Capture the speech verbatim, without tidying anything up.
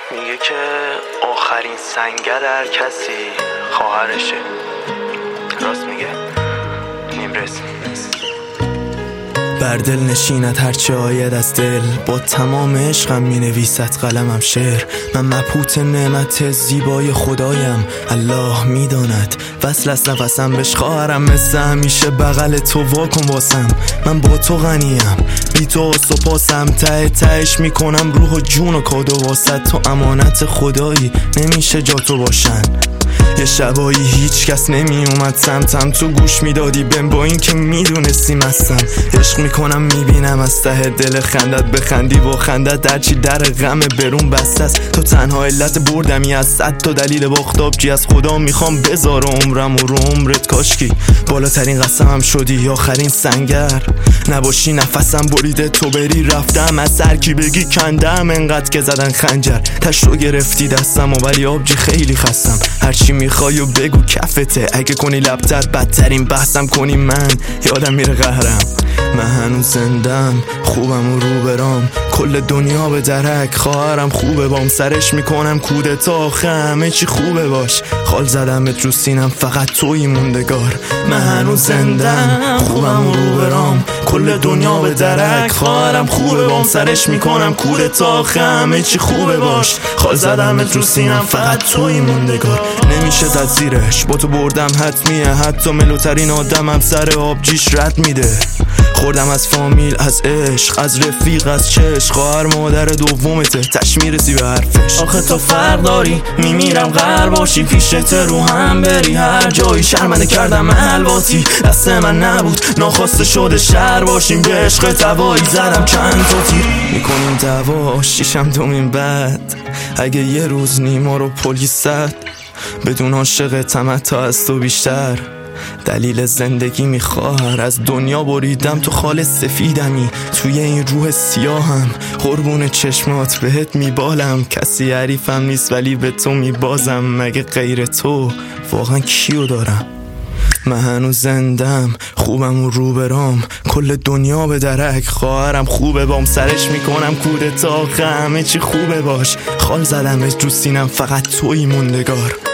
میگه که آخرین سنگر هر کسی خواهرشه. راست میگه. نیمرس بر دل نشیند هرچه آید از دل، با تمام عشقم می نویسد قلمم شعر. من مبهوت نعمت زیبای خدایم، الله می داند وصل از نفسم بش خواهرم. مثل همیشه بغل تو واکن واسم، من با تو غنیم بی تو سپاسم. ته تهش می کنم روح و جون و کادو واسد، تو امانت خدایی نمیشه جا تو باشن. یه شبایی هیچ کس نمی اومد سمتم، تو گوش میدادی بهم با این که میدونستی مستم. عشق میکنم میبینم از ته دل خندت، بخندی و خندت درچی در غم برون بسته است. تو تنها علت بردمی از صد تا دلیل باختابجی، از خدا میخوام بذار عمرم و رو عمرت کاشکی. بالاترین قسمم شدی آخرین سنگر، نباشی نفسم بریده تو بری رفتم. از هر کی بگی کندم انقدر که زدن خنجر، تش رو گرفتی دستم و ولی آبجی خیلی خستم. هرچی میخوای و بگو کفته، اگه کنی لبتر بدترین بحثم کنی من یادم میره قهرم. من هنوز زندم خوبم و رو برام، کل دنیا به درک خواهرم خوبه بام. سرش میکنم کودتا آخه همه چی خوبه باش، خال زدمت رو سینم فقط توی موندگار. من هنوز زندم خوبم و رو برام، کل دنیا به درک خواهرم خوبه بام. سرش میکنم کودتا آخه همه چی خوبه باش، خال زدمت رو سینم فقط توی موندگار. نمیشه زد زیرش با تو بردم حتمیه، حتی ملوترین آدمم سر آبجیش رد میده. خوردم از فامیل از عشق از رفیق از چشق، خواهر مادر دومته تش میرسی به حرفش. آخه تو فرق داری میمیرم غر باشی، پیشت رو هم بری هر جایی. شرمنده کردم الواتی دست من نبود، ناخواسته شده شر باشیم. به عشق توایی زدم چند تا تیر، میکنیم دعوا شیشم دومین بعد. اگه یه روز نیما رو پلیس زد، بدون عاشق تمتا از تو بیشتر. دلیل زندگی میخوار از دنیا بریدم، تو خال سفیدمی توی این روح سیاهم. قربون چشمات بهت میبالم، کسی حریفم نیست ولی به تو میبازم. مگه غیر تو واقعا کیو دارم؟ من هنوز زندم خوبم و رو برام، کل دنیا به درک خواهرم خوبه بام. سرش میکنم کودتا آخه همه چی خوبه باش، خال زدمت رو سینم فقط توی موندگار.